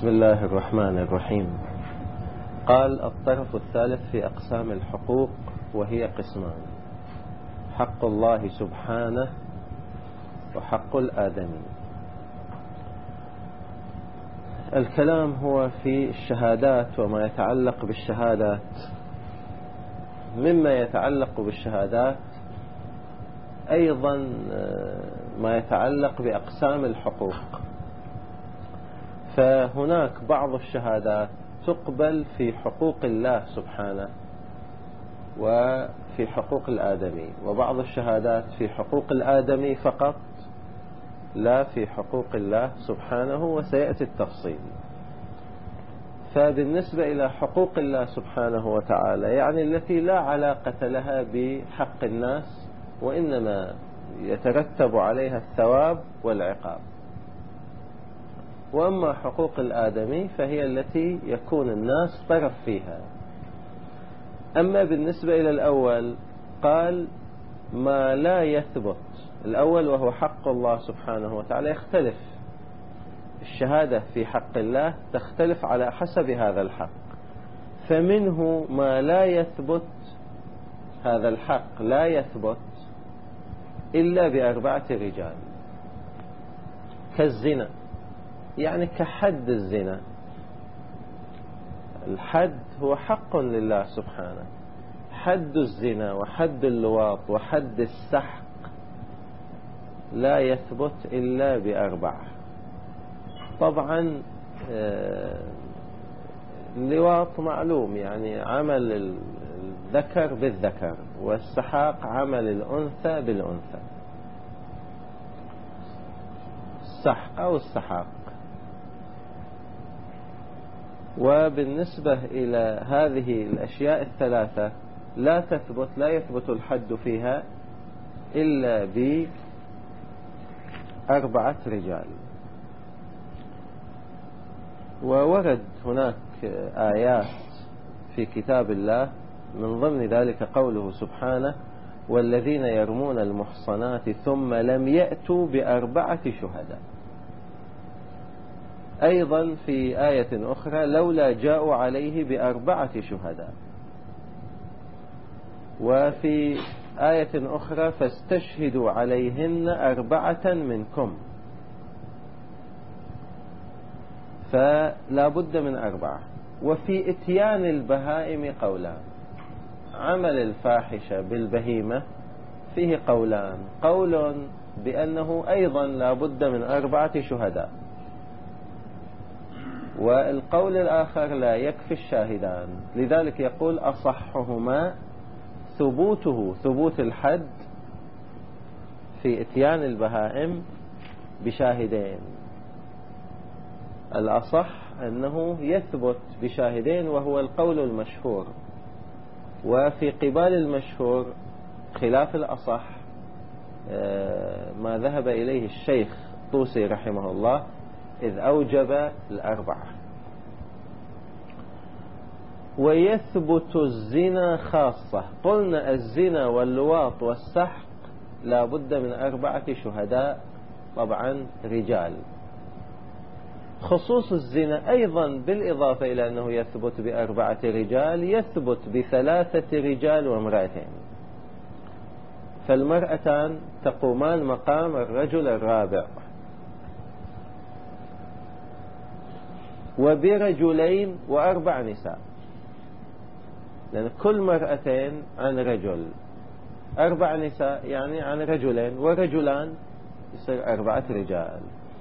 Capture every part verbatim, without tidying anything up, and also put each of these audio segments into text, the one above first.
بسم الله الرحمن الرحيم. قال الطرف الثالث في أقسام الحقوق، وهي قسمان: حق الله سبحانه وحق الآدمي. الكلام هو في الشهادات وما يتعلق بالشهادات. مما يتعلق بالشهادات أيضا ما يتعلق بأقسام الحقوق. فهناك بعض الشهادات تقبل في حقوق الله سبحانه وفي حقوق الآدمي، وبعض الشهادات في حقوق الآدمي فقط لا في حقوق الله سبحانه، وسيأتي التفصيل. فبالنسبة إلى حقوق الله سبحانه وتعالى، يعني التي لا علاقة لها بحق الناس وإنما يترتب عليها الثواب والعقاب. وأما حقوق الآدمي فهي التي يكون الناس طرف فيها. أما بالنسبة إلى الأول قال ما لا يثبت. الأول وهو حق الله سبحانه وتعالى يختلف. الشهادة في حق الله تختلف على حسب هذا الحق، فمنه ما لا يثبت. هذا الحق لا يثبت إلا بأربعة رجال، كالزنا، يعني كحد الزنا. الحد هو حق لله سبحانه. حد الزنا وحد اللواط وحد السحق لا يثبت إلا بأربعة. طبعا اللواط معلوم، يعني عمل الذكر بالذكر، والسحاق عمل الأنثى بالأنثى، السحق أو السحاق. وبالنسبة إلى هذه الأشياء الثلاثة لا تثبت لا يثبت الحد فيها إلا بأربعة رجال. وورد هناك آيات في كتاب الله، من ضمن ذلك قوله سبحانه: والذين يرمون المحصنات ثم لم يأتوا بأربعة شهداء. أيضا في آية أخرى: لولا جاءوا عليه بأربعة شهداء. وفي آية أخرى: فاستشهدوا عليهن أربعة منكم. فلا بد من أربعة. وفي إتيان البهائم قولان. عمل الفاحشة بالبهيمة فيه قولان: قول بأنه أيضا لا بد من أربعة شهداء، والقول الآخر لا يكفي الشاهدان. لذلك يقول: أصحهما ثبوته ثبوت الحد في إتيان البهائم بشاهدين. الأصح أنه يثبت بشاهدين، وهو القول المشهور. وفي قبال المشهور خلاف الأصح ما ذهب إليه الشيخ طوسي رحمه الله، إذ أوجب الأربعة. ويثبت الزنا خاصة. قلنا الزنا واللواط والسحق لا بد من أربعة شهداء، طبعا رجال. خصوص الزنا أيضا بالإضافة إلى أنه يثبت بأربعة رجال، يثبت بثلاثة رجال وامرأتين. فالمرأتان تقومان مقام الرجل الرابع. وبرجلين وأربع نساء، لأن كل مرأتين عن رجل، أربع نساء يعني عن رجلين، ورجلان يصير أربعة رجال.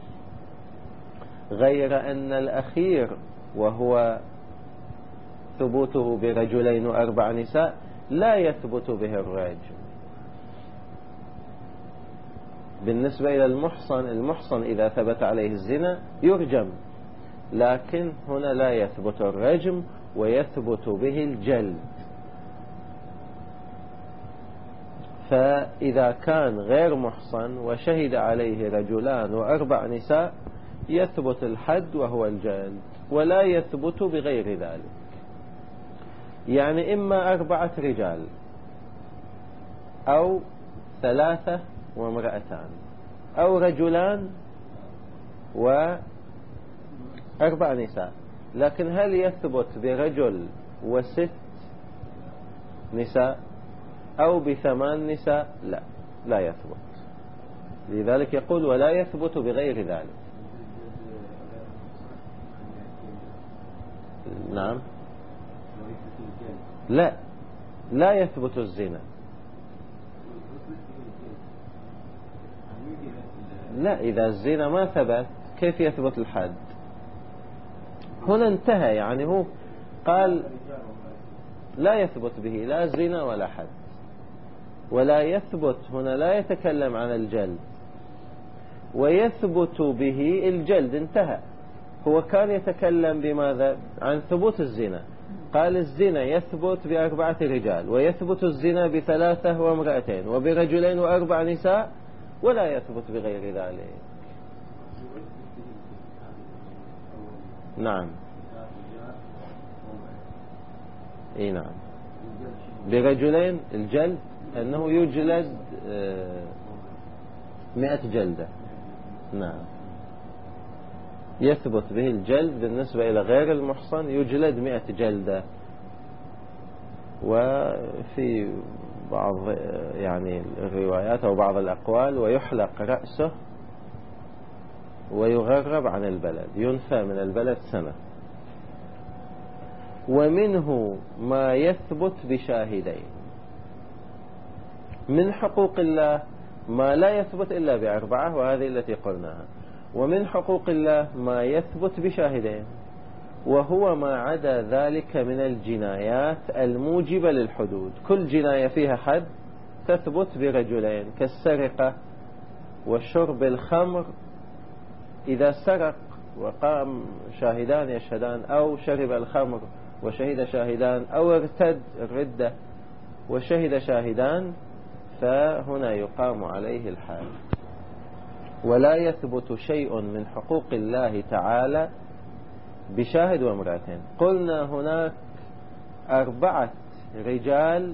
غير أن الأخير وهو ثبوته برجلين وأربع نساء لا يثبت به الرجم. بالنسبة إلى المحصن، المحصن إذا ثبت عليه الزنا يرجم، لكن هنا لا يثبت الرجم ويثبت به الجلد. فإذا كان غير محصن وشهد عليه رجلان وأربع نساء يثبت الحد وهو الجلد، ولا يثبت بغير ذلك. يعني إما أربعة رجال أو ثلاثة وامرأتان، أو رجلان و أربع نساء، لكن هل يثبت برجل وست نساء أو بثمان نساء؟ لا، لا يثبت. لذلك يقول ولا يثبت بغير ذلك. نعم، لا، لا يثبت الزنا. لا، إذا الزنا ما ثبت كيف يثبت الحد؟ هنا انتهى، يعني هو قال لا يثبت به لا زنا ولا حد. ولا يثبت هنا لا يتكلم عن الجلد، ويثبت به الجلد، انتهى. هو كان يتكلم بماذا؟ عن ثبوت الزنا. قال الزنا يثبت بأربعة رجال، ويثبت الزنا بثلاثة وامرأتين، وبرجلين وأربع نساء، ولا يثبت بغير ذلك. نعم، اي نعم، برجلين الجلد أنه يجلد مئة جلدة. نعم، يثبت به الجلد بالنسبة إلى غير المحصن، يجلد مئة جلدة. وفي بعض يعني الروايات أو بعض الأقوال ويحلق رأسه ويغرب عن البلد، ينفى من البلد سنة. ومنه ما يثبت بشاهدين. من حقوق الله ما لا يثبت إلا بأربعة، وهذه التي قلناها. ومن حقوق الله ما يثبت بشاهدين، وهو ما عدا ذلك من الجنايات الموجبة للحدود. كل جناية فيها حد تثبت برجلين، كالسرقة وشرب الخمر. إذا سرق وقام شاهدان يشهدان، أو شرب الخمر وشهد شاهدان، أو ارتد الردة وشهد شاهدان، فهنا يقام عليه الحد. ولا يثبت شيء من حقوق الله تعالى بشاهد وامرأتين. قلنا هناك أربعة رجال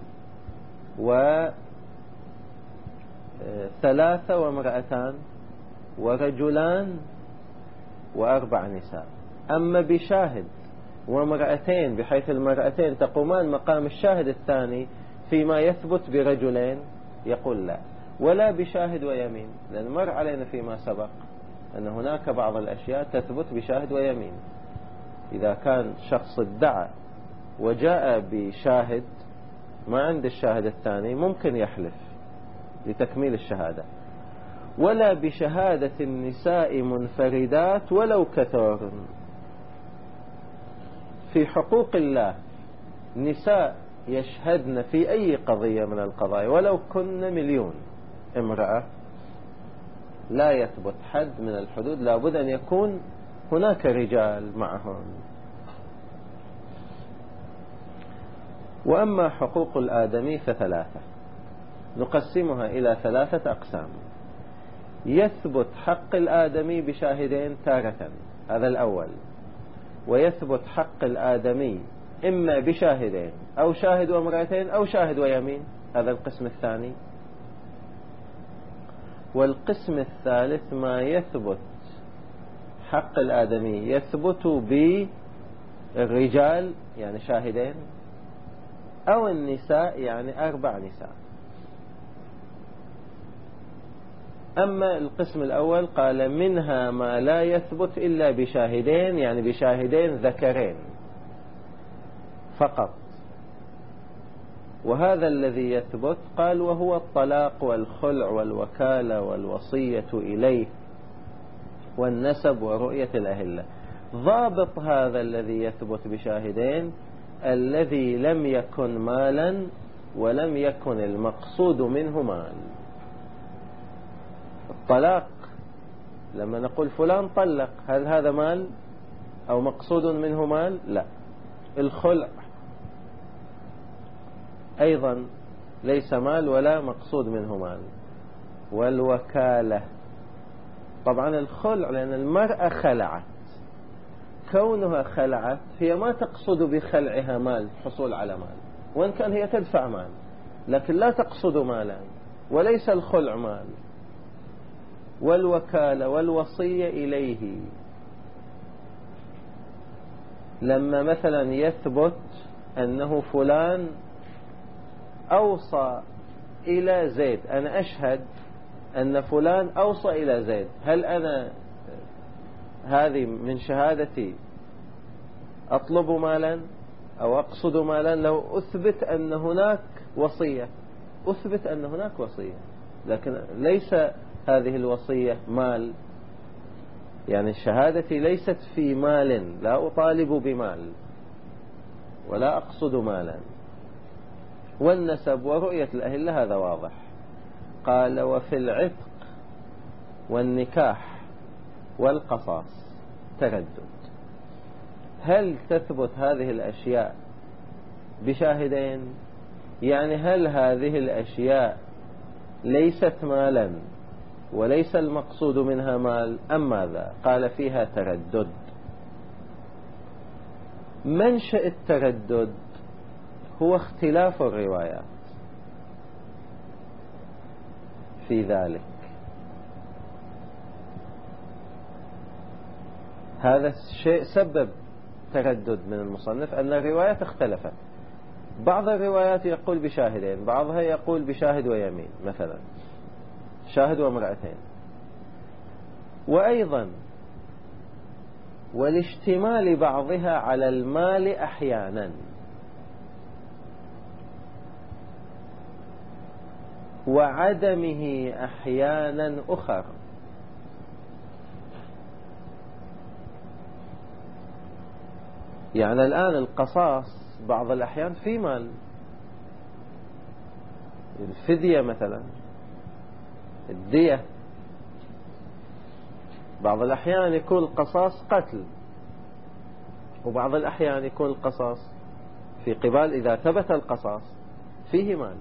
وثلاثة وامرأتان ورجلان وأربع نساء. أما بشاهد وامرأتين بحيث المرأتين تقومان مقام الشاهد الثاني فيما يثبت برجلين، يقول لا. ولا بشاهد ويمين، لأن مر علينا فيما سبق أن هناك بعض الأشياء تثبت بشاهد ويمين. إذا كان شخص ادعى وجاء بشاهد ما عند الشاهد الثاني ممكن يحلف لتكميل الشهادة. ولا بشهادة النساء منفردات ولو كثر. في حقوق الله نساء يشهدن في أي قضية من القضايا ولو كن مليون امرأة، لا يثبت حد من الحدود، لابد أن يكون هناك رجال معهم. وأما حقوق الآدمي فثلاثة، نقسمها إلى ثلاثة أقسام. يثبت حق الآدمي بشاهدين تارة، هذا الأول. ويثبت حق الآدمي إما بشاهدين أو شاهد وامرأتين أو شاهد ويمين، هذا القسم الثاني. والقسم الثالث ما يثبت حق الآدمي يثبت بالرجال يعني شاهدين، أو النساء يعني أربع نساء. أما القسم الأول قال منها ما لا يثبت إلا بشاهدين، يعني بشاهدين ذكرين فقط. وهذا الذي يثبت قال وهو الطلاق والخلع والوكالة والوصية إليه والنسب ورؤية الأهلة. ضابط هذا الذي يثبت بشاهدين الذي لم يكن مالا ولم يكن المقصود منه مال. الطلاق لما نقول فلان طلق، هل هذا مال أو مقصود منه مال؟ لا. الخلع أيضا ليس مال ولا مقصود منه مال. والوكالة طبعا الخلع لأن المرأة خلعت، كونها خلعت هي ما تقصد بخلعها مال، حصول على مال، وإن كان هي تدفع مال لكن لا تقصد مالا، وليس الخلع مال. والوكالة والوصية إليه، لما مثلا يثبت أنه فلان أوصى إلى زيد، أنا أشهد أن فلان أوصى إلى زيد، هل أنا هذه من شهادتي أطلب مالا أو أقصد مالا؟ لو أثبت أن هناك وصية، أثبت أن هناك وصية، لكن ليس هذه الوصية مال، يعني شهادتي ليست في مال، لا أطالب بمال ولا أقصد مالا. والنسب ورؤية الأهلة هذا واضح. قال وفي العتق والنكاح والقصاص تردد، هل تثبت هذه الأشياء بشاهدين؟ يعني هل هذه الأشياء ليست مالا وليس المقصود منها مال أم ماذا؟ قال فيها تردد. منشأ التردد هو اختلاف الروايات في ذلك. هذا الشيء سبب تردد من المصنف، أن الروايات اختلفت. بعض الروايات يقول بشاهدين، بعضها يقول بشاهد ويمين، مثلا شاهد وامرأتين. وأيضا والاشتمال بعضها على المال أحيانا، وعدمه أحيانا أخر. يعني الآن القصاص بعض الأحيان في مال، الفدية مثلا، الدية، بعض الأحيان يكون القصاص قتل، وبعض الأحيان يكون القصاص في قبال إذا ثبت القصاص فيه مال.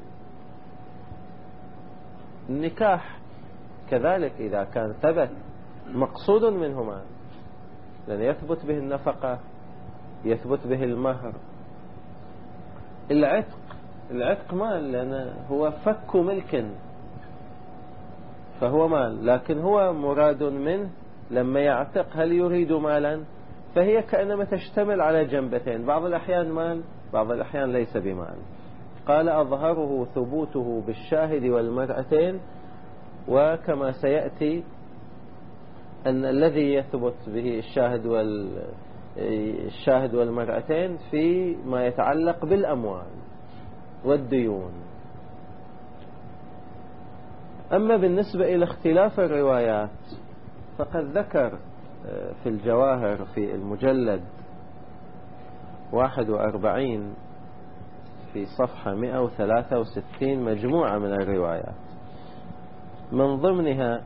النكاح كذلك إذا كان ثبت مقصود منه مال، لأن يثبت به النفقة، يثبت به المهر. العتق، العتق مال لأنه هو فك ملك فهو مال، لكن هو مراد منه لما يعتق هل يريد مالا؟ فهي كأنما تشتمل على جنبتين، بعض الأحيان مال، بعض الأحيان ليس بمال. قال أظهره ثبوته بالشاهد والمرأتين، وكما سيأتي أن الذي يثبت به الشاهد وال الشاهد والمرأتين في ما يتعلق بالأموال والديون. أما بالنسبة إلى اختلاف الروايات فقد ذكر في الجواهر في المجلد واحد وأربعين في صفحة مئة وثلاثة وستين مجموعة من الروايات، من ضمنها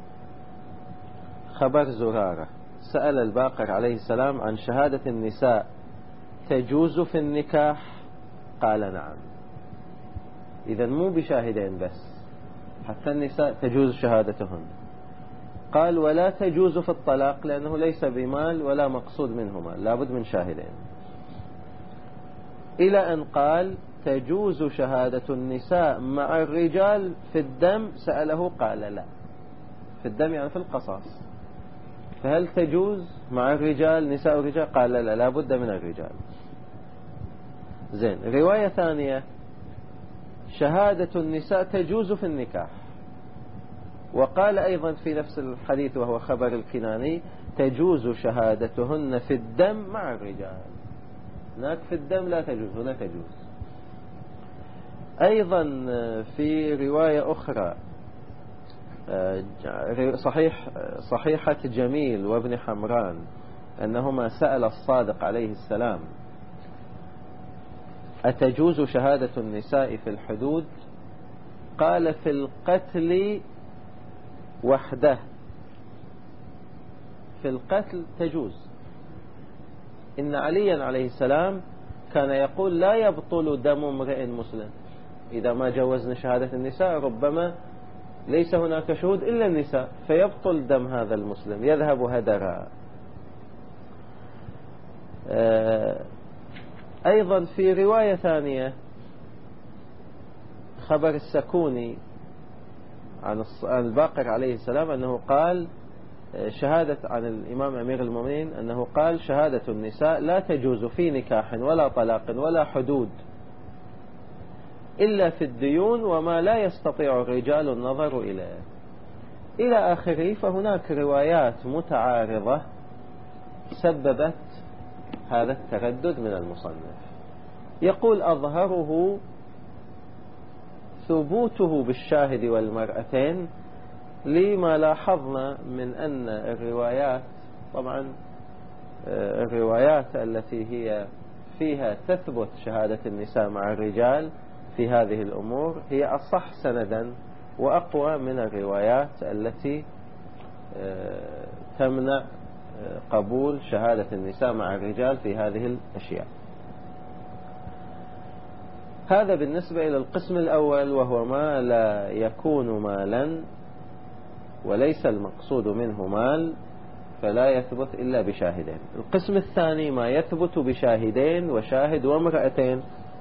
خبر زرارة سأل الباقر عليه السلام عن شهادة النساء تجوز في النكاح، قال نعم. إذا مو بشاهدين بس، حتى النساء تجوز شهادتهن. قال ولا تجوز في الطلاق لأنه ليس بمال ولا مقصود منه مال، لابد من شاهدين. إلى أن قال تجوز شهادة النساء مع الرجال في الدم، سأله قال لا. في الدم يعني في القصاص، فهل تجوز مع الرجال نساء الرجال؟ قال لا، لا بد من الرجال. زين. رواية ثانية شهادة النساء تجوز في النكاح، وقال أيضا في نفس الحديث وهو خبر الكناني تجوز شهادتهن في الدم مع الرجال. هناك في الدم لا تجوز، هنا تجوز. أيضا في رواية أخرى صحيح صحيحة جميل وابن حمران أنهما سأل الصادق عليه السلام أتجوز شهادة النساء في الحدود؟ قال في القتل وحده، في القتل تجوز. إن عليا عليه السلام كان يقول لا يبطل دم امرئ مسلم. إذا ما جوزنا شهادة النساء ربما ليس هناك شهود إلا النساء، فيبطل دم هذا المسلم، يذهب هدرا. أيضا في رواية ثانية خبر السكوني عن الباقر عليه السلام أنه قال شهادة عن الإمام أمير المؤمنين أنه قال شهادة النساء لا تجوز في نكاح ولا طلاق ولا حدود إلا في الديون وما لا يستطيع الرجال النظر إليه إلى آخره. فهناك روايات متعارضة سببت هذا التردد من المصنف. يقول أظهره ثبوته بالشاهد والمرأتين، لما لاحظنا من أن الروايات طبعا الروايات التي هي فيها تثبت شهادة النساء مع الرجال في هذه الأمور هي أصح سندا وأقوى من الروايات التي تمنع قبول شهادة النساء مع الرجال في هذه الأشياء. هذا بالنسبة إلى القسم الأول، وهو ما لا يكون مالا وليس المقصود منه مال، فلا يثبت إلا بشاهدين. القسم الثاني ما يثبت بشاهدين وشاهد وامرأتين،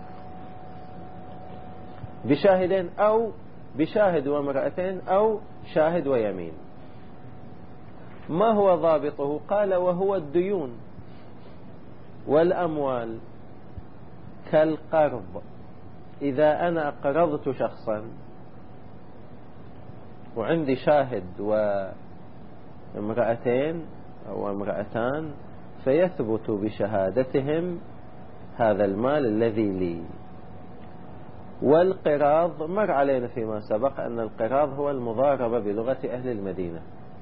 بشاهدين أو بشاهد وامرأتين أو شاهد ويمين. ما هو ضابطه؟ قال وهو الديون والأموال كالقرض. إذا أنا أقرضت شخصا وعندي شاهد وامرأتين أو امرأتان، فيثبت بشهادتهم هذا المال الذي لي. والقراض مر علينا فيما سبق أن القراض هو المضاربة بلغة أهل المدينة،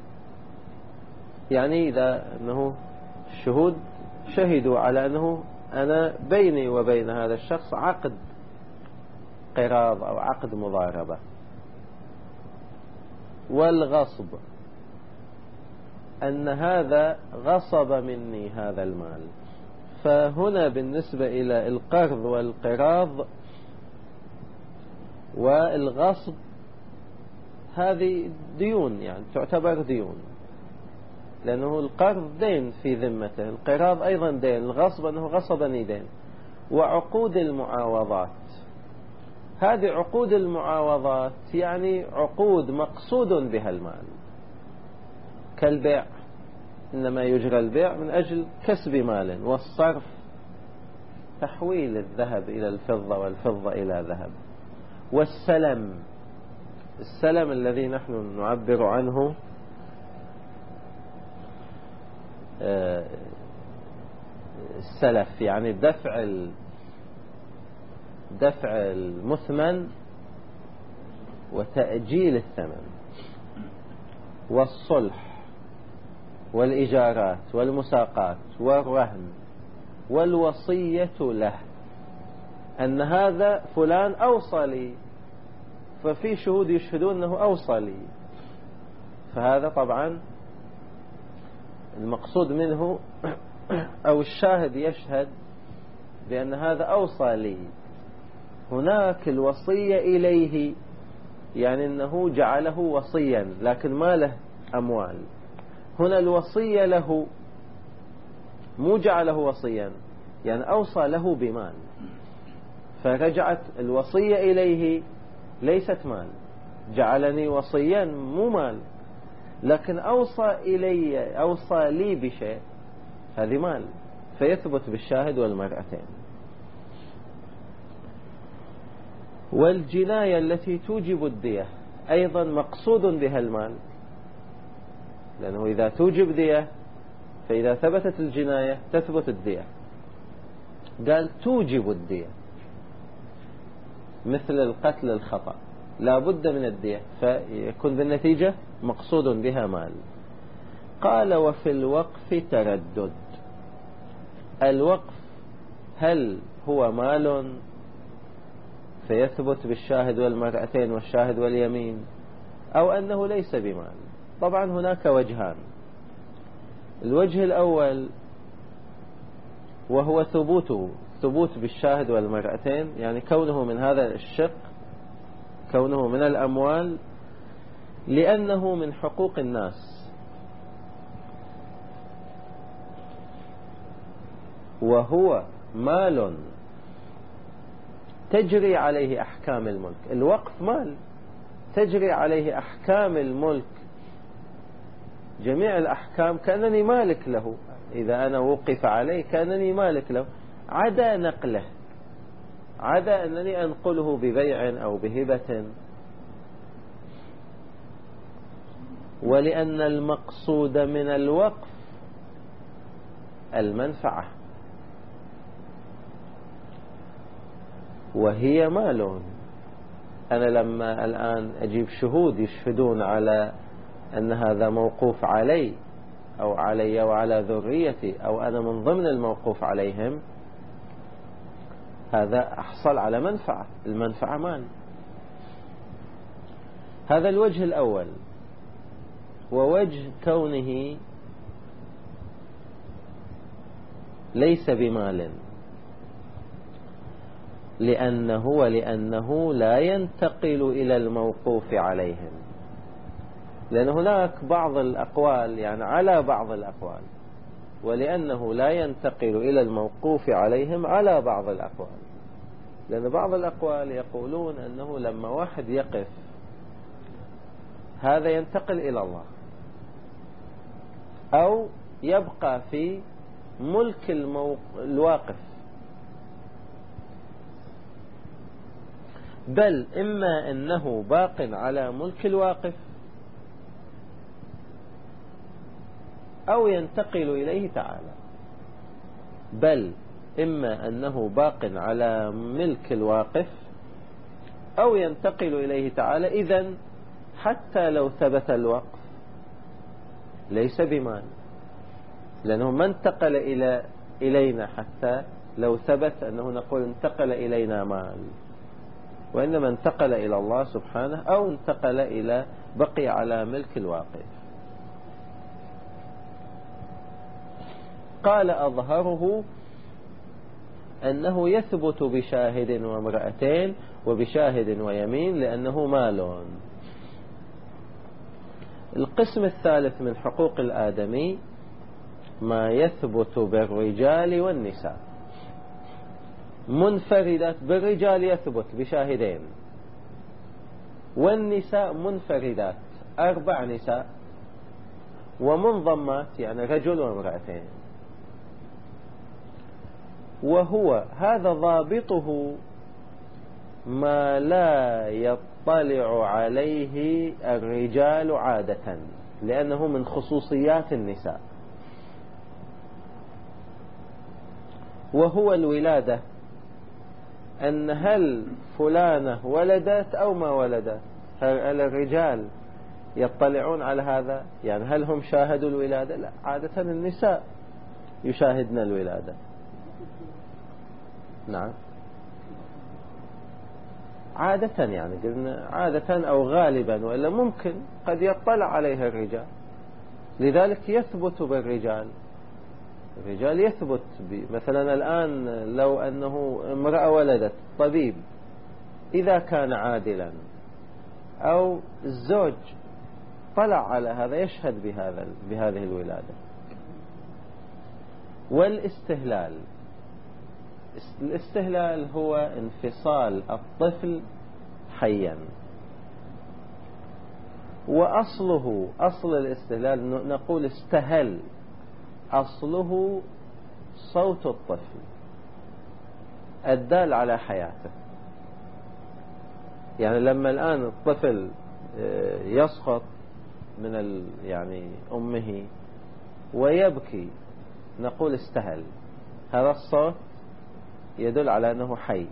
يعني إذا أنه الشهود شهدوا على أنه أنا بيني وبين هذا الشخص عقد قراض أو عقد مضاربة. والغصب أن هذا غصب مني هذا المال. فهنا بالنسبة إلى القرض والقراض والغصب هذه ديون، يعني تعتبر ديون، لأنه القرض دين في ذمته، القراض أيضا دين، الغصب أنه غصبني دين. وعقود المعاوضات، هذه عقود المعاوضات يعني عقود مقصود بها المال، كالبيع، إنما يجرى البيع من أجل كسب مال، والصرف تحويل الذهب إلى الفضة والفضة إلى ذهب. والسلم، السلم الذي نحن نعبر عنه السلف، يعني دفع دفع المثمن وتأجيل الثمن. والصلح والإجارات والمساقات والرهن والوصية له، أن هذا فلان أوصى لي، ففي شهود يشهدون أنه أوصى لي، فهذا طبعا المقصود منه أو الشاهد يشهد بأن هذا أوصى لي. هناك الوصية إليه، يعني أنه جعله وصيا لكن ما له أموال. هنا الوصية له مو جعله وصيا، يعني أوصى له بمال، فرجعت الوصية إليه ليست مال، جعلني وصيا مو مال، لكن أوصى إلي أوصى لي بشيء، هذه مال، فيثبت بالشاهد والمرأتين. والجناية التي توجب الدية أيضا مقصود بها المال، لأنه إذا توجب دية فإذا ثبتت الجناية تثبت الدية. قال توجب الدية، مثل القتل الخطأ لا بد من الدية، فيكون بالنتيجة مقصود بها مال. قال وفي الوقف تردد. الوقف هل هو مال فيثبت بالشاهد والمرأتين والشاهد واليمين، أو أنه ليس بمال؟ طبعا هناك وجهان. الوجه الأول وهو ثبوته، ثبوت بالشاهد والمرأتين، يعني كونه من هذا الشق، كونه من الأموال، لأنه من حقوق الناس، وهو مال تجري عليه أحكام الملك. الوقف مال تجري عليه أحكام الملك جميع الأحكام كأنني مالك له، إذا أنا وقف عليه كأنني مالك له، عدا نقله، عدا أنني أنقله ببيع أو بهبة. ولأن المقصود من الوقف المنفعة، وهي مال. أنا لما الآن أجيب شهود يشهدون على أن هذا موقوف علي أو علي وعلى ذريتي، أو أنا من ضمن الموقوف عليهم، هذا أحصل على منفعة، المنفعة مال. هذا الوجه الأول. ووجه كونه ليس بمال، لأنه ولأنه لا ينتقل إلى الموقوف عليهم، لأن هناك بعض الأقوال يعني على بعض الأقوال، ولأنه لا ينتقل إلى الموقوف عليهم على بعض الأقوال، لأن بعض الأقوال يقولون أنه لما واحد يقف هذا ينتقل إلى الله، أو يبقى في ملك الموق... الواقف، بل إما أنه باق على ملك الواقف أو ينتقل إليه تعالى، بل إما أنه باق على ملك الواقف أو ينتقل إليه تعالى. إذن حتى لو ثبت الوقف ليس بمال، لأنه ما انتقل إلى إلينا حتى لو ثبت أنه نقول انتقل إلينا مال، وإنما انتقل إلى الله سبحانه أو انتقل إلى بقي على ملك الواقف. قال أظهره أنه يثبت بشاهد وامرأتين وبشاهد ويمين لأنه مال. القسم الثالث من حقوق الآدمي ما يثبت بالرجال والنساء منفردات. بالرجال يثبت بشاهدين، والنساء منفردات أربع نساء، ومنضمات يعني رجل وامرأتين. وهو هذا ضابطه ما لا يطلع عليه الرجال عادة، لأنه من خصوصيات النساء، وهو الولادة، أن هل فلانة ولدت أو ما ولدت. هل الرجال يطلعون على هذا؟ يعني هل هم شاهدوا الولادة؟ لا، عادة النساء يشاهدن الولادة. نعم، عادة يعني قلنا عادة أو غالبا، وإلا ممكن قد يطلع عليها الرجال. لذلك يثبت بالرجال، الرجال يثبت مثلا الآن لو أنه امرأة ولدت، طبيب إذا كان عادلا أو الزوج طلع على هذا يشهد بهذا بهذه الولادة. والاستهلال، الاستهلال هو انفصال الطفل حيا، وأصله أصل الاستهلال نقول استهل، أصله صوت الطفل الدال على حياته. يعني لما الآن الطفل يسقط من يعني أمه ويبكي نقول استهل، هذا الصوت يدل على أنه حي.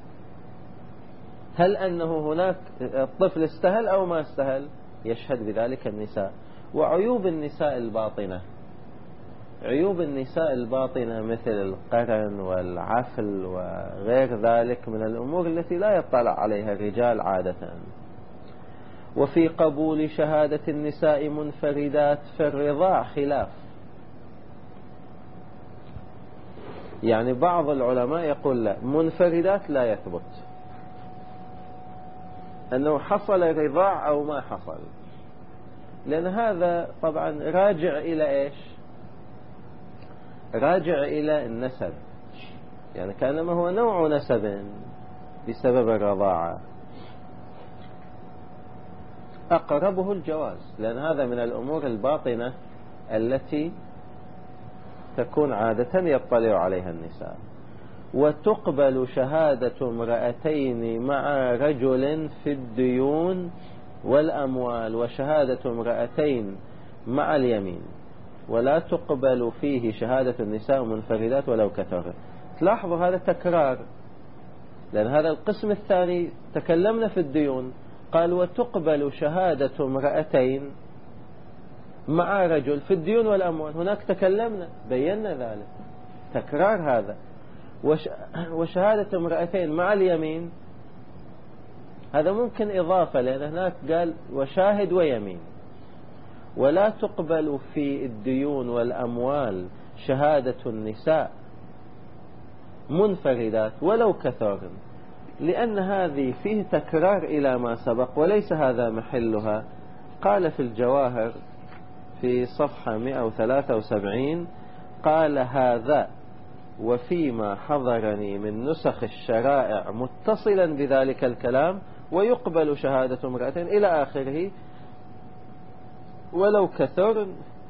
هل أنه هناك الطفل استهل أو ما استهل؟ يشهد بذلك النساء. وعيوب النساء الباطنة، عيوب النساء الباطنة مثل القرن والعفل وغير ذلك من الأمور التي لا يطلع عليها الرجال عادة. وفي قبول شهادة النساء منفردات في الرضاع خلاف، يعني بعض العلماء يقول لا، منفردات لا يثبت أنه حصل رضاع أو ما حصل، لأن هذا طبعا راجع إلى إيش؟ راجع إلى النسب، يعني كانما هو نوع نسب بسبب الرضاعة. أقربه الجواز، لأن هذا من الأمور الباطنة التي تكون عادة يطلع عليها النساء. وتقبل شهادة امرأتين مع رجل في الديون والأموال، وشهادة امرأتين مع اليمين، ولا تقبل فيه شهادة النساء منفردات ولو كثر. تلاحظوا هذا تكرار، لأن هذا القسم الثاني تكلمنا في الديون، قال وتقبل شهادة امرأتين مع رجل في الديون والأموال، هناك تكلمنا بينا ذلك، تكرار هذا. وش وشهادة امرأتين مع اليمين هذا ممكن إضافة، لأن هناك قال وشاهد ويمين. ولا تقبل في الديون والأموال شهادة النساء منفردات ولو كثر، لأن هذه فيه تكرار إلى ما سبق وليس هذا محلها. قال في الجواهر في صفحة مئة وثلاثة وسبعين قال هذا وفيما حضرني من نسخ الشرائع متصلا بذلك الكلام، ويقبل شهادة امرأتين إلى آخره ولو كثر.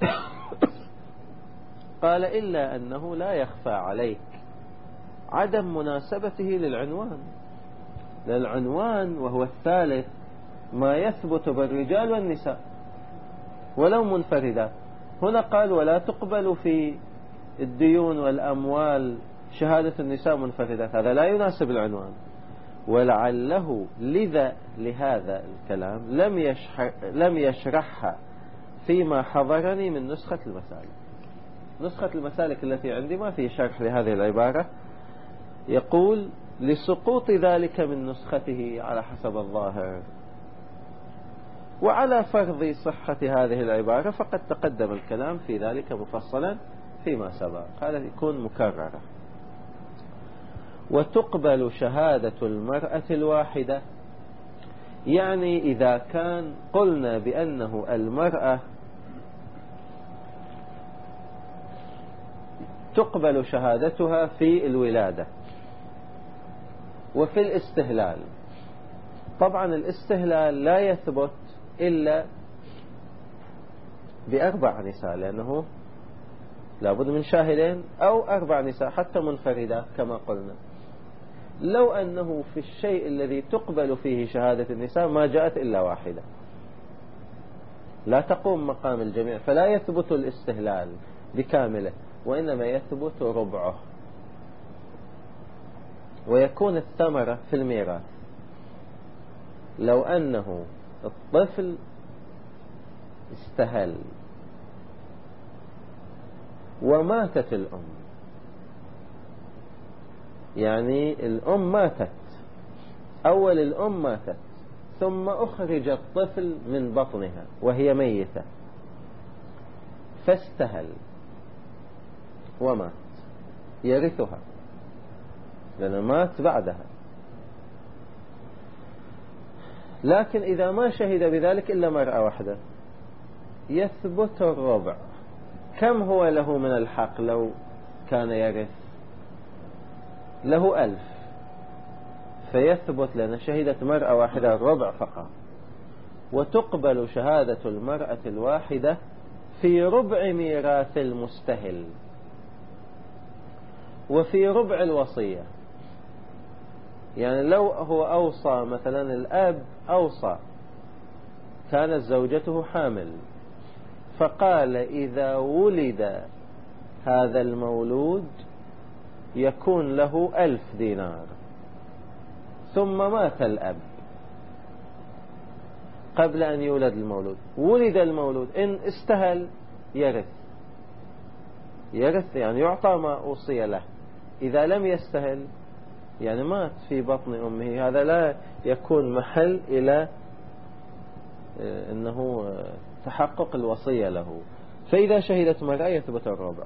قال إلا أنه لا يخفى عليك عدم مناسبته للعنوان، للعنوان وهو الثالث ما يثبت بالرجال والنساء ولو منفردات. هنا قال ولا تقبل في الديون والأموال شهادة النساء منفردات، هذا لا يناسب العنوان. ولعله لذا لهذا الكلام لم يشرح لم يشرحها فيما حضرني من نسخة المسالك. نسخة المسالك التي عندي ما في شرح لهذه العبارة، يقول لسقوط ذلك من نسخته على حسب الظاهر. وعلى فرض صحة هذه العبارة فقد تقدم الكلام في ذلك مفصلا فيما سبق، هذا يكون مكررة. وتقبل شهادة المرأة الواحدة، يعني إذا كان قلنا بأنه المرأة تقبل شهادتها في الولادة وفي الاستهلال. طبعا الاستهلال لا يثبت إلا بأربع نساء، لأنه لابد من شاهدين أو أربع نساء حتى منفردات كما قلنا. لو أنه في الشيء الذي تقبل فيه شهادة النساء ما جاءت إلا واحدة لا تقوم مقام الجميع، فلا يثبت الاستهلال بكامله، وإنما يثبت ربعه. ويكون الثمرة في الميراث. لو أنه الطفل استهل وماتت الأم، يعني الأم ماتت، أول الأم ماتت ثم أخرج الطفل من بطنها وهي ميتة فاستهل ومات، يرثها لأنه مات بعدها. لكن إذا ما شهد بذلك إلا مرأة واحدة يثبت الربع. كم هو له من الحق لو كان يرث؟ له ألف، فيثبت لنا شهدت مرأة واحدة الربع فقط. وتقبل شهادة المرأة الواحدة في ربع ميراث المستهل وفي ربع الوصية. يعني لو هو أوصى مثلا، الأب أوصى كانت زوجته حامل، فقال إذا ولد هذا المولود يكون له ألف دينار، ثم مات الأب قبل أن يولد المولود، ولد المولود، إن استهل يرث يرث يعني يعطى ما أوصي له. إذا لم يستهل يعني مات في بطن أمه، هذا لا يكون محل إلى أنه تحقق الوصية له. فإذا شهدت مرأة يثبت الربع.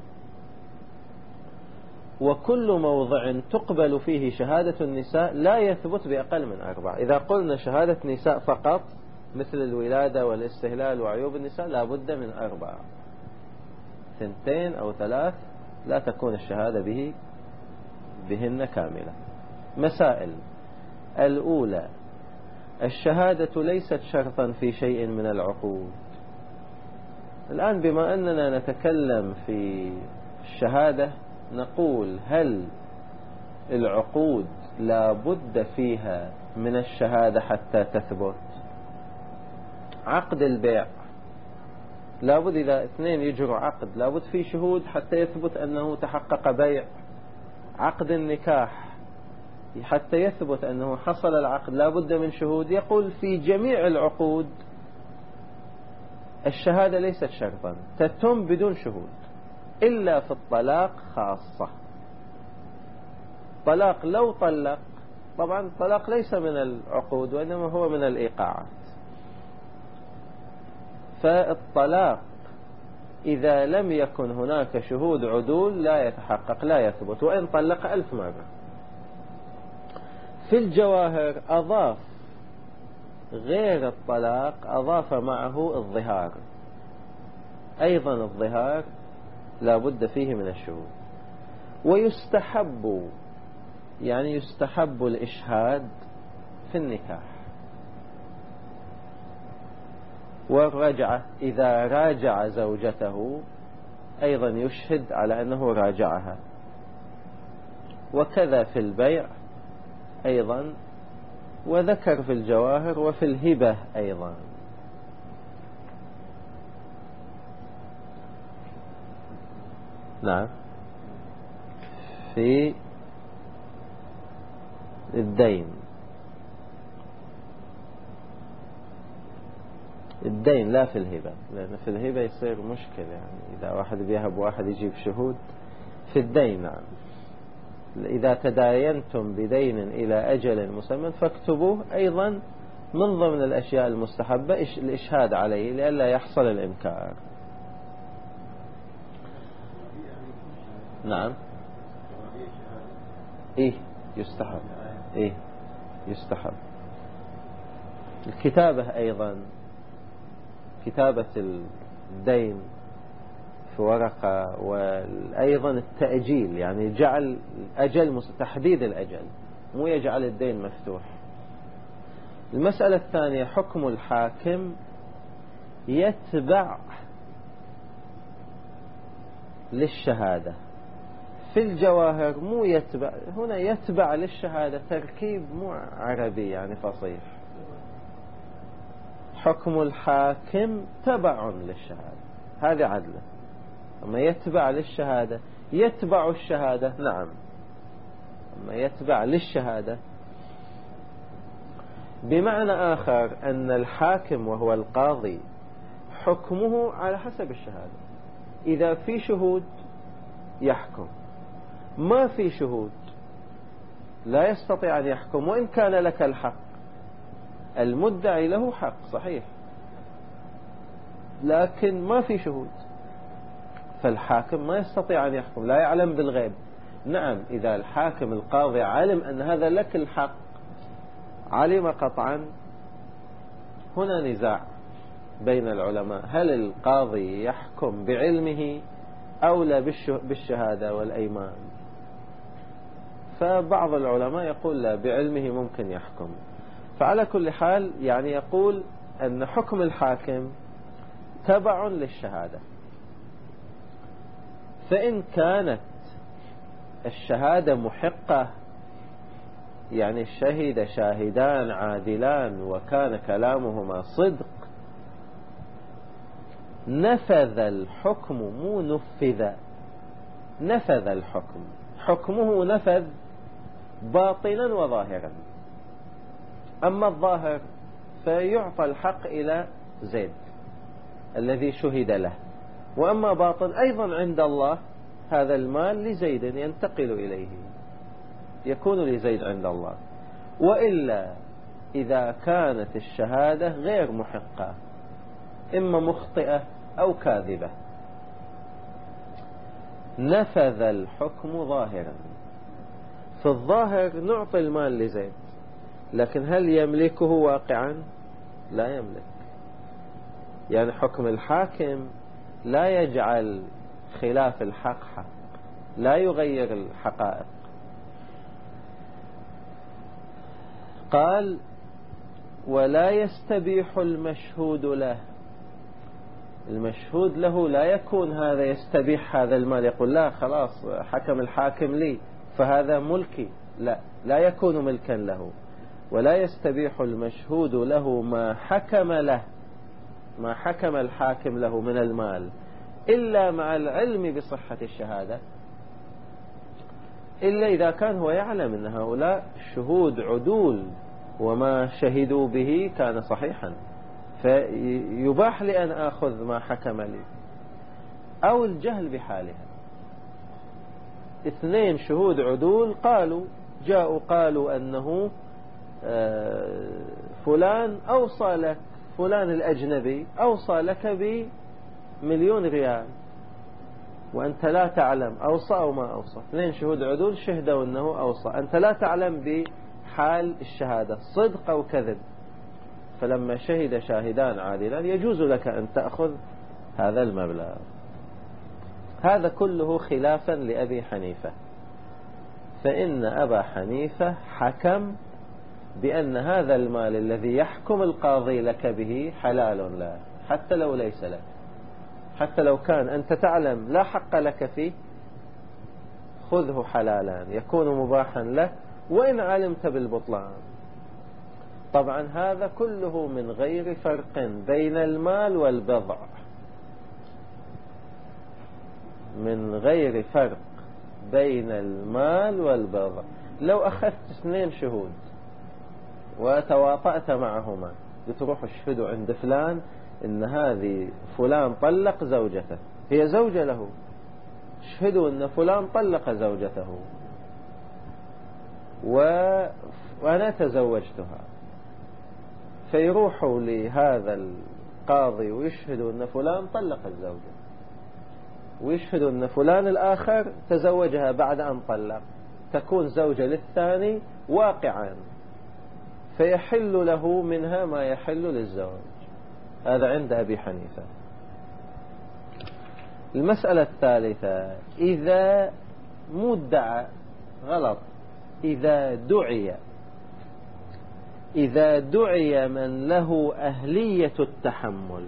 وكل موضع تقبل فيه شهادة النساء لا يثبت بأقل من أربع. إذا قلنا شهادة نساء فقط مثل الولادة والاستهلال وعيوب النساء لا بد من أربع، ثنتين أو ثلاث لا تكون الشهادة به بهن كاملة. مسائل الأولى: الشهادة ليست شرطا في شيء من العقود. الآن بما أننا نتكلم في الشهادة نقول هل العقود لا بد فيها من الشهادة حتى تثبت؟ عقد البيع لابد، إذا اثنين يجروا عقد لابد فيه شهود حتى يثبت أنه تحقق بيع. عقد النكاح حتى يثبت أنه حصل العقد لابد من شهود. يقول في جميع العقود الشهادة ليست شرطا، تتم بدون شهود، إلا في الطلاق خاصة. طلاق لو طلق، طبعا الطلاق ليس من العقود وإنما هو من الإيقاعات، فالطلاق إذا لم يكن هناك شهود عدول لا يتحقق، لا يثبت، وإن طلق ألف مرة. في الجواهر أضاف غير الطلاق، أضاف معه الظهار، أيضا الظهار لا بد فيه من الشهود. ويستحب، يعني يستحب الإشهاد في النكاح. والرجعة إذا راجع زوجته أيضا يشهد على أنه راجعها. وكذا في البيع أيضا، وذكر في الجواهر وفي الهبة أيضا. نعم. في الدين، الدين لا في الهبة، لأن في الهبة يصير مشكلة، يعني إذا واحد بيهب واحد يجيب شهود. في الدين نعم، إذا تداينتم بدين إلى أجل مسمى فاكتبوه، أيضا من ضمن الأشياء المستحبة الإشهاد عليه لئلا يحصل الإنكار. نعم. إيه يستحب، إيه يستحب. الكتابة أيضا، كتابة الدين في ورقة، وأيضا التأجيل، يعني جعل أجل، تحديد الأجل، مو يجعل الدين مفتوح. المسألة الثانية حكم الحاكم يتبع للشهادة. في الجواهر مو يتبع، هنا يتبع للشهادة، تركيب مو عربي يعني فصيح. حكم الحاكم تبع للشهادة، هذه عدله. أما يتبع للشهادة، يتبع الشهادة نعم، أما يتبع للشهادة بمعنى آخر أن الحاكم وهو القاضي حكمه على حسب الشهادة. إذا في شهود يحكم، ما في شهود لا يستطيع أن يحكم، وإن كان لك الحق. المدعي له حق صحيح، لكن ما في شهود، فالحاكم ما يستطيع أن يحكم، لا يعلم بالغيب. نعم، إذا الحاكم القاضي علم أن هذا لك الحق، علم قطعا، هنا نزاع بين العلماء، هل القاضي يحكم بعلمه أو لا بالشهادة والأيمان؟ فبعض العلماء يقول لا، بعلمه ممكن يحكم. فعلى كل حال يعني يقول أن حكم الحاكم تبع للشهادة. فإن كانت الشهادة محقة، يعني شهد شاهدان عادلان وكان كلامهما صدق، نفذ الحكم، مو نفذ، نفذ الحكم، حكمه نفذ باطنا وظاهرا. أما الظاهر فيعطى الحق إلى زيد الذي شهد له، وأما باطن أيضا عند الله، هذا المال لزيد ينتقل إليه، يكون لزيد عند الله. وإلا إذا كانت الشهادة غير محقة، إما مخطئة أو كاذبة، نفذ الحكم ظاهرا. في الظاهر نعطي المال لزيد، لكن هل يملكه واقعا؟ لا يملك. يعني حكم الحاكم لا يجعل خلاف الحق حق، لا يغير الحقائق. قال ولا يستبيح المشهود له. المشهود له لا يكون هذا يستبيح هذا المال، يقول لا خلاص حكم الحاكم لي فهذا ملكي، لا لا يكون ملكا له. ولا يستبيح المشهود له ما حكم له، ما حكم الحاكم له من المال إلا مع العلم بصحة الشهادة، إلا إذا كان هو يعلم أن هؤلاء شهود عدول وما شهدوا به كان صحيحا، فيباح لي أن أخذ ما حكم لي. أو الجهل بحالها، اثنين شهود عدول قالوا جاءوا قالوا أنه فلان أوصى لك، فلان الأجنبي أوصى لك بمليون ريال وأنت لا تعلم أوصى أو ما أوصى. اثنين شهود عدول شهدوا أنه أوصى، أنت لا تعلم بحال الشهادة صدق أو كذب، فلما شهد شاهدان عادلان يجوز لك أن تأخذ هذا المبلغ. هذا كله خلافا لأبي حنيفة، فإن أبا حنيفة حكم بأن هذا المال الذي يحكم القاضي لك به حلال له، حتى لو ليس لك، حتى لو كان أنت تعلم لا حق لك فيه خذه حلالا يكون مباحا لك وإن علمت بالبطلان. طبعا هذا كله من غير فرق بين المال والبضع، من غير فرق بين المال والبضع. لو أخذت اثنين شهود وتواطأت معهما لتروح اشهدوا عند فلان إن هذه فلان طلق زوجته، هي زوجة له، اشهدوا إن فلان طلق زوجته و... وأنا تزوجتها، فيروحوا لهذا القاضي ويشهدوا أن فلان طلق الزوجة، ويشهدوا أن فلان الآخر تزوجها بعد أن طلق، تكون زوجة للثاني واقعا، فيحل له منها ما يحل للزوج. هذا عند أبي حنيفة. المسألة الثالثة، إذا مدعى غلط، إذا دعي إذا دعي من له أهلية التحمل،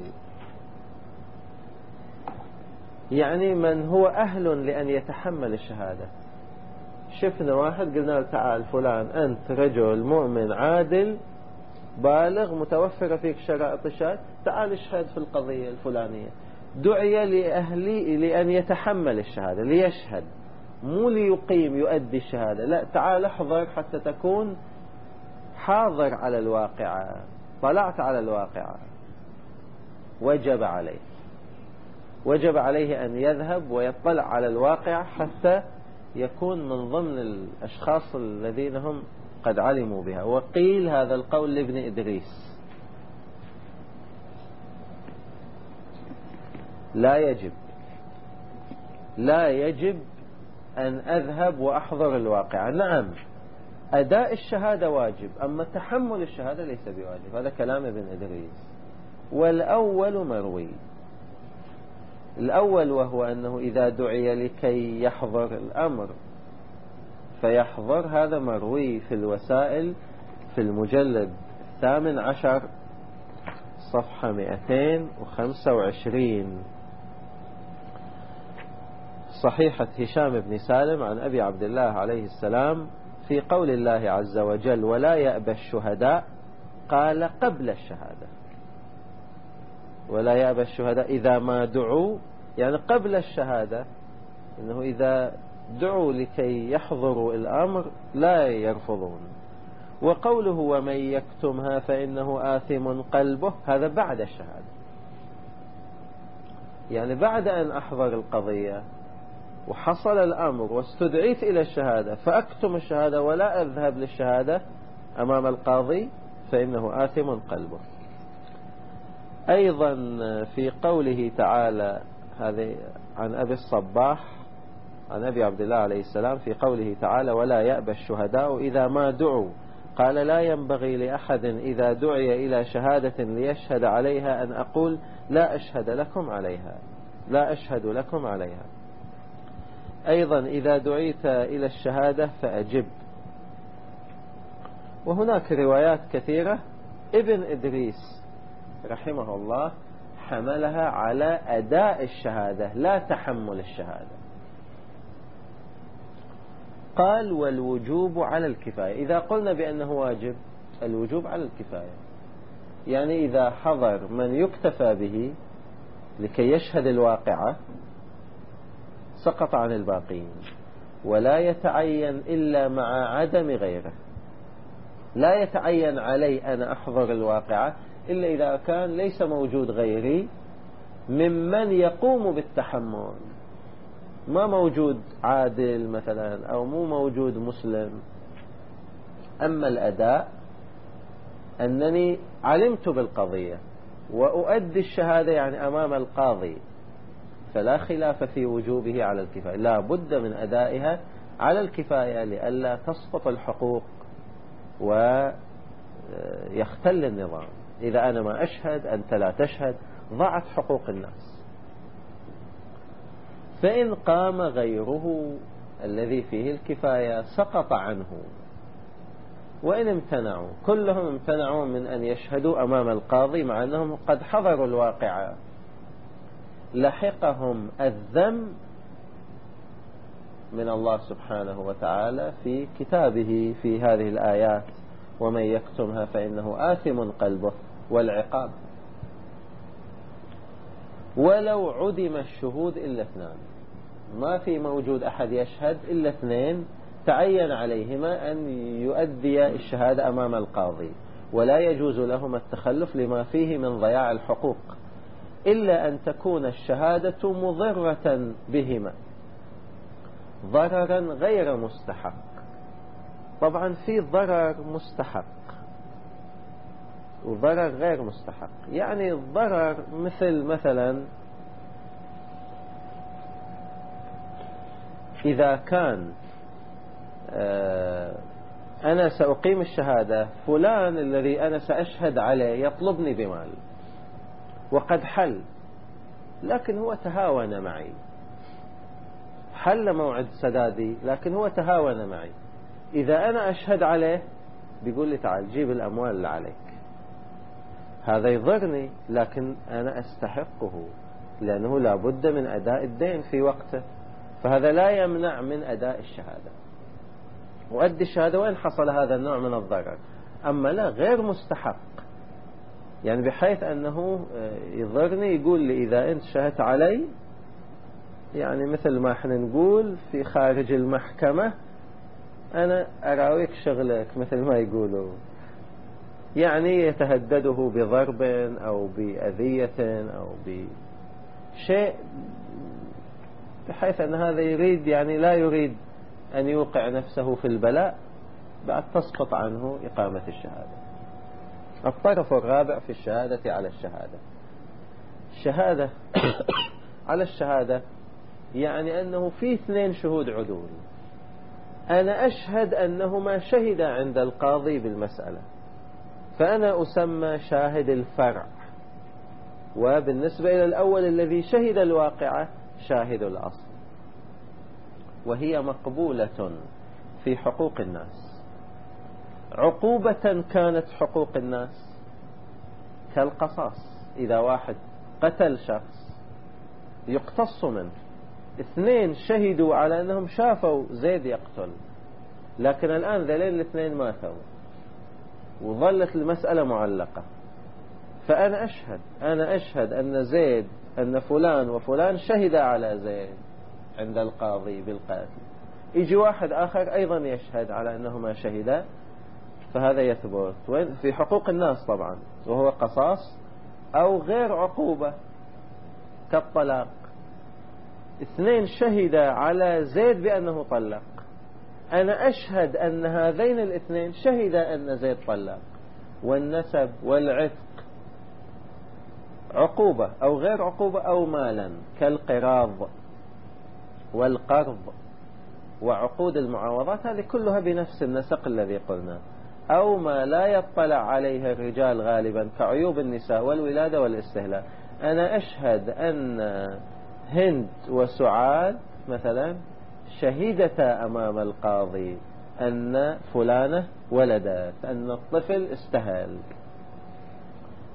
يعني من هو أهل لأن يتحمل الشهادة. شفنا واحد قلنا له تعال فلان أنت رجل مؤمن عادل بالغ متوفر فيك شرائط الشهادة، تعال اشهد في القضية الفلانية. دعي لأهلي لأن يتحمل الشهادة، ليشهد، مو ليقيم يؤدي الشهادة، لا تعال احضر حتى تكون حاضر على الواقعة، طلعت على الواقعة. وجب عليه وجب عليه أن يذهب ويطلع على الواقع حتى يكون من ضمن الأشخاص الذين هم قد علموا بها. وقيل هذا القول لابن إدريس، لا يجب لا يجب أن أذهب وأحضر الواقع. نعم أداء الشهادة واجب، أما تحمل الشهادة ليس بواجب. هذا كلام ابن إدريس. والأول مروي، الأول وهو أنه إذا دعي لكي يحضر الأمر فيحضر، هذا مروي في الوسائل في المجلد الثامن عشر صفحة مئتين وخمسة وعشرين، صحيحة هشام بن سالم عن أبي عبد الله عليه السلام في قول الله عز وجل ولا يأبى الشهداء، قال قبل الشهادة، ولا يأبى الشهداء إذا ما دعوا، يعني قبل الشهادة، إنه إذا دعوا لكي يحضروا الأمر لا يرفضون. وقوله ومن يكتمها فإنه آثم قلبه، هذا بعد الشهادة، يعني بعد أن أحضر القضية وحصل الأمر واستدعيت إلى الشهادة فأكتم الشهادة ولا أذهب للشهادة أمام القاضي فإنه آثم قلبه. أيضا في قوله تعالى، هذا عن أبي الصباح عن أبي عبد الله عليه السلام في قوله تعالى ولا يأبى الشهداء إذا ما دعوا، قال لا ينبغي لأحد إذا دعي إلى شهادة ليشهد عليها أن أقول لا أشهد لكم عليها لا أشهد لكم عليها. أيضا إذا دعيت إلى الشهادة فأجب. وهناك روايات كثيرة ابن إدريس رحمه الله حملها على أداء الشهادة لا تحمل الشهادة. قال والوجوب على الكفاية. إذا قلنا بأنه واجب، الوجوب على الكفاية، يعني إذا حضر من يكتفى به لكي يشهد الواقعة سقط عن الباقين، ولا يتعين إلا مع عدم غيره. لا يتعين علي أن أحضر الواقعة إلا إذا كان ليس موجود غيري ممن يقوم بالتحمل، ما موجود عادل مثلا أو مو موجود مسلم. أما الأداء أنني علمت بالقضية وأؤدي الشهادة يعني أمام القاضي، فلا خلاف في وجوبه على الكفاية، لا بد من أدائها على الكفاية لئلا تسقط الحقوق ويختل النظام. إذا أنا ما أشهد أنت لا تشهد ضاعت حقوق الناس. فإن قام غيره الذي فيه الكفاية سقط عنه. وإن امتنعوا، كلهم امتنعوا من أن يشهدوا أمام القاضي مع أنهم قد حضروا الواقعة، لحقهم الذم من الله سبحانه وتعالى في كتابه في هذه الآيات: ومن يكتمها فإنه آثم قلبه، والعقاب. ولو عدم الشهود إلا اثنان، ما في موجود أحد يشهد إلا اثنين تعين عليهما أن يؤدي الشهادة أمام القاضي، ولا يجوز لهما التخلف لما فيه من ضياع الحقوق، إلا أن تكون الشهادة مضرة بهما ضررا غير مستحق. طبعا في ضرر مستحق وضرر غير مستحق. يعني الضرر مثل مثلا إذا كان أنا سأقيم الشهادة، فلان الذي أنا سأشهد عليه يطلبني بمال وقد حل، لكن هو تهاون معي، حل موعد سدادي لكن هو تهاون معي. إذا أنا أشهد عليه بيقول لي تعال جيب الأموال اللي عليك، هذا يضرني لكن أنا أستحقه لأنه لا بد من أداء الدين في وقته، فهذا لا يمنع من أداء الشهادة وأدي الشهادة وإن حصل هذا النوع من الضرر. أما لا غير مستحق، يعني بحيث أنه يضرني، يقول لي إذا أنت شهدت علي، يعني مثل ما احنا نقول في خارج المحكمة أنا أراويك شغلك مثل ما يقولوا، يعني يتهدده بضرب أو بأذية أو بشيء بحيث أن هذا يريد، يعني لا يريد أن يوقع نفسه في البلاء، بعد تسقط عنه إقامة الشهادة. الطرف الرابع في الشهادة على الشهادة، الشهادة على الشهادة يعني أنه في اثنين شهود عدول، أنا أشهد أنهما شهدا عند القاضي بالمسألة، فأنا أسمى شاهد الفرع، وبالنسبة إلى الأول الذي شهد الواقعة شاهد الأصل. وهي مقبولة في حقوق الناس. عقوبة كانت حقوق الناس كالقصاص، إذا واحد قتل شخص يقتص منه، اثنين شهدوا على أنهم شافوا زيد يقتل، لكن الآن ذلين الاثنين ماتوا وظلت المسألة معلقة، فأنا أشهد أنا أشهد أن زيد أن فلان وفلان شهد على زيد عند القاضي بالقتل، يجي واحد آخر أيضا يشهد على أنهما شهدا، فهذا يثبت وين في حقوق الناس طبعا، وهو قصاص أو غير عقوبة كالطلاق. اثنين شهدا على زيد بأنه طلق، أنا أشهد أن هذين الاثنين شهدا أن زيد طلق. والنسب والعتق عقوبة أو غير عقوبة أو مالا كالقراض والقرض وعقود المعاوضات، هذه كلها بنفس النسق الذي قلنا. أو ما لا يطلع عليه الرجال غالبا كعيوب النساء والولادة والاستهلاك، أنا أشهد أن هند وسعاد مثلا شهدتا أمام القاضي أن فلانة ولدت، أن الطفل استهل،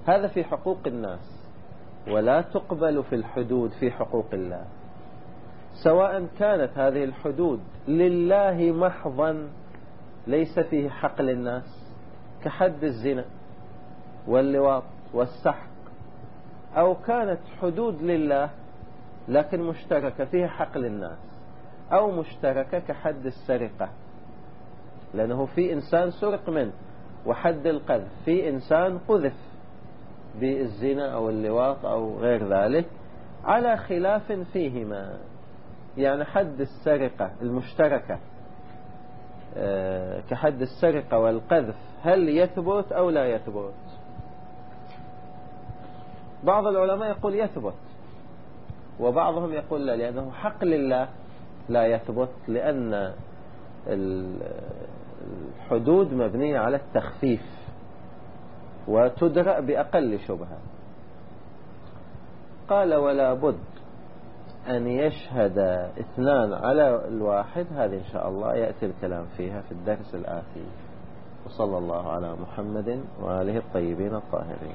هذا في حقوق الناس، ولا تقبل في الحدود في حقوق الله، سواء كانت هذه الحدود لله محضا ليس فيه حق للناس كحد الزنا واللواط والسحق، أو كانت حدود لله لكن مشتركة فيها حق للناس، أو مشتركة كحد السرقة لأنه في إنسان سرق منه، وحد القذف في إنسان قذف بالزنا أو اللواط أو غير ذلك، على خلاف فيهما. يعني حد السرقة المشتركة كحد السرقة والقذف هل يثبت أو لا يثبت؟ بعض العلماء يقول يثبت، وبعضهم يقول لا، لأنه حق لله لا يثبت، لأن الحدود مبنية على التخفيف وتدرأ بأقل شبهة. قال ولا بد أن يشهد اثنان على الواحد، هذه إن شاء الله يأتي الكلام فيها في الدرس الآتي. وصلى الله على محمد وآله الطيبين الطاهرين.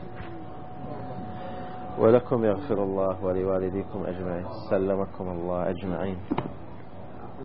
ولكم يغفر الله ولوالديكم أجمعين. سلمكم الله أجمعين.